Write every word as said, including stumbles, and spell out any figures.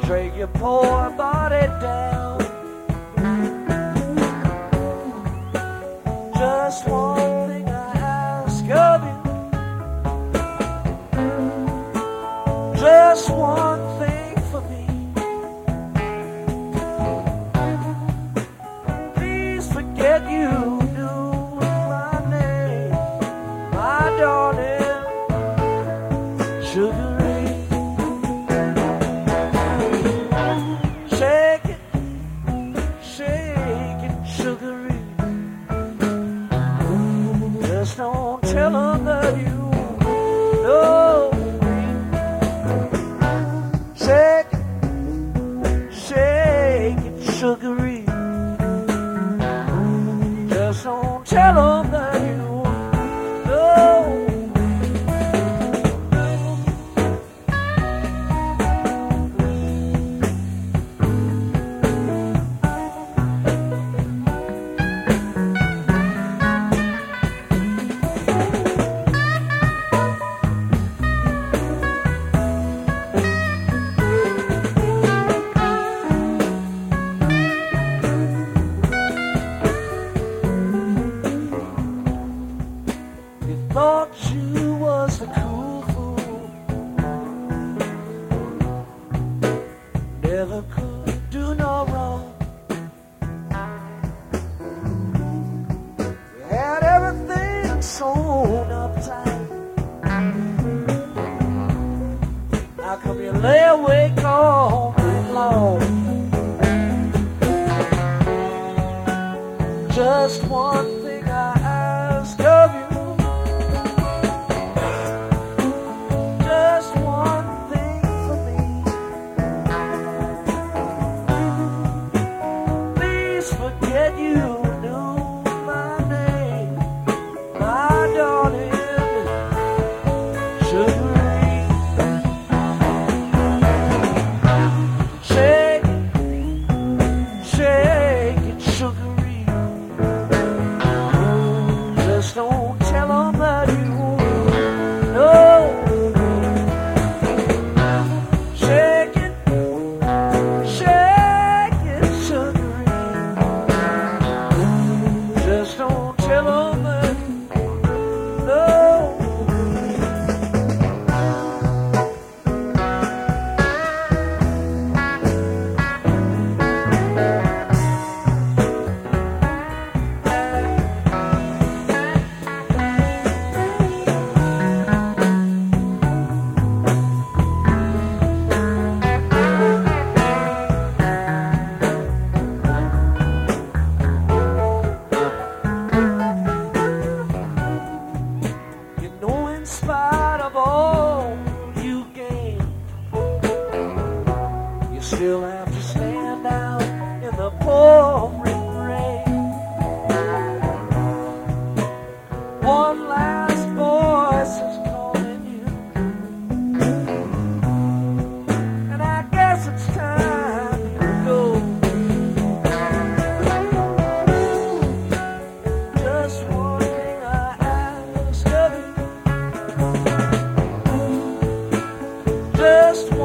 Drag your poor body down. Just one thing I ask of you. Just one thing for me. Please forget you knew my name, my darling, Sugar Ray. Shake it, shake it, Sugar Ray. Just don't tell them that you know me. Shake it, shake it, Sugar Ray. Just don't tell them that you know me. Thought you was the cool fool, never could do no wrong. You had everything sewn up tight. How come you lay awake all night long? Just one thing I ask of you. Forget you knew my name, my darling, Sugar Ray. Shake it, shake it, Sugar Ray. Just don't tell them that you know. Shake it, shake it, Sugar Ray. Just don't tell them that no. In spite of all you gain, you still have to stand out in the pouring rain. One last voice is calling you, and I guess it's time you go. Just one thing I ask of you. Just one